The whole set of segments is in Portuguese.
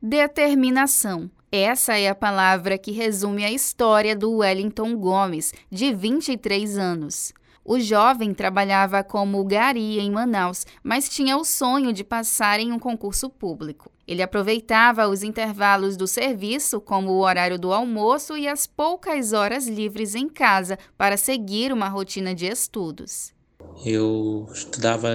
Determinação. Essa é a palavra que resume a história do Wellington Gomes, de 23 anos. O jovem trabalhava como gari em Manaus, mas tinha o sonho de passar em um concurso público. Ele aproveitava os intervalos do serviço, como o horário do almoço e as poucas horas livres em casa, para seguir uma rotina de estudos. Eu estudava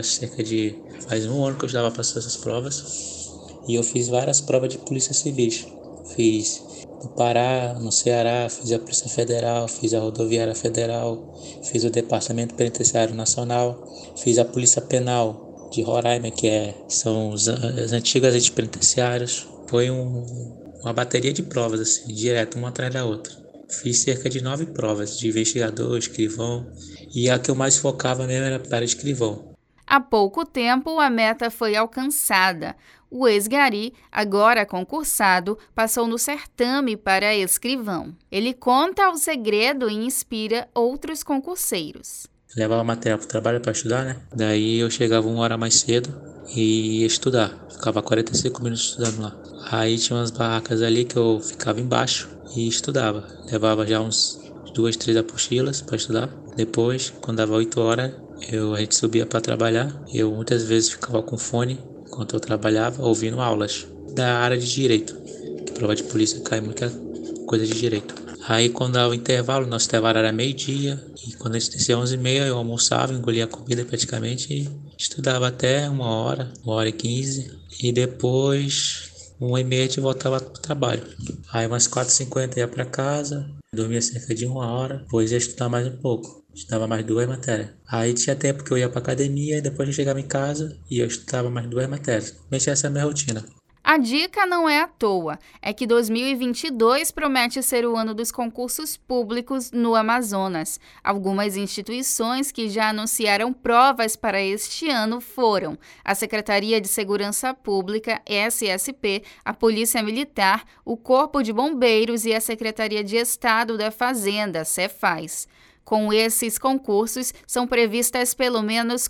faz um ano que eu estudava para essas provas e eu fiz várias provas de polícia civis. Fiz no Pará, no Ceará, fiz a Polícia Federal, fiz a Rodoviária Federal, fiz o Departamento Penitenciário Nacional, fiz a Polícia Penal de Roraima, são as antigas agentes penitenciários. Foi uma bateria de provas, assim, direto, uma atrás da outra. Fiz cerca de 9 provas de investigador, escrivão, e a que eu mais focava mesmo era para escrivão. Há pouco tempo, a meta foi alcançada. O ex-gari, agora concursado, passou no certame para escrivão. Ele conta o segredo e inspira outros concurseiros. Levava material para o trabalho para estudar, né? Daí eu chegava 1 hora mais cedo e ia estudar. Ficava 45 minutos estudando lá. Aí tinha umas barracas ali que eu ficava embaixo e estudava. Levava já uns 2, 3 apostilas para estudar. Depois, quando dava 8 horas, a gente subia para trabalhar. Eu muitas vezes ficava com fone enquanto eu trabalhava, ouvindo aulas da área de direito. Que prova de polícia cai muita coisa de direito. Aí quando dava o intervalo, nosso intervalo era meio-dia, e quando a gente descia 11h30, eu almoçava, engolia a comida praticamente e estudava até 1 hora, 1h15, e depois 1h30 a gente voltava para o trabalho. Aí umas 4h50 ia para casa, dormia cerca de 1 hora, depois ia estudar mais um pouco. Estudava mais 2 matérias. Aí tinha tempo que eu ia para academia e depois eu chegava em casa e eu estudava mais 2 matérias. Mas essa é a minha rotina. A dica não é à toa, é que 2022 promete ser o ano dos concursos públicos no Amazonas. Algumas instituições que já anunciaram provas para este ano foram a Secretaria de Segurança Pública, SSP, a Polícia Militar, o Corpo de Bombeiros e a Secretaria de Estado da Fazenda, Cefaz. Com esses concursos, são previstas pelo menos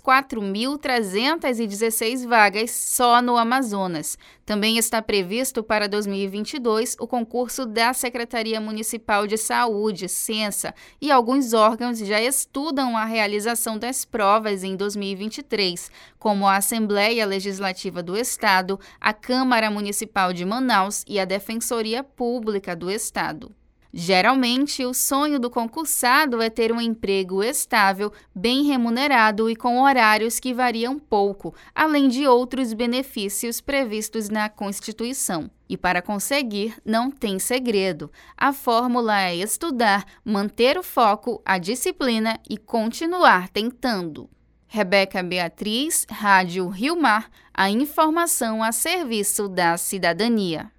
4.316 vagas só no Amazonas. Também está previsto para 2022 o concurso da Secretaria Municipal de Saúde, Censa, e alguns órgãos já estudam a realização das provas em 2023, como a Assembleia Legislativa do Estado, a Câmara Municipal de Manaus e a Defensoria Pública do Estado. Geralmente, o sonho do concursado é ter um emprego estável, bem remunerado e com horários que variam pouco, além de outros benefícios previstos na Constituição. E para conseguir, não tem segredo. A fórmula é estudar, manter o foco, a disciplina e continuar tentando. Rebeca Beatriz, Rádio Rio Mar, a informação a serviço da cidadania.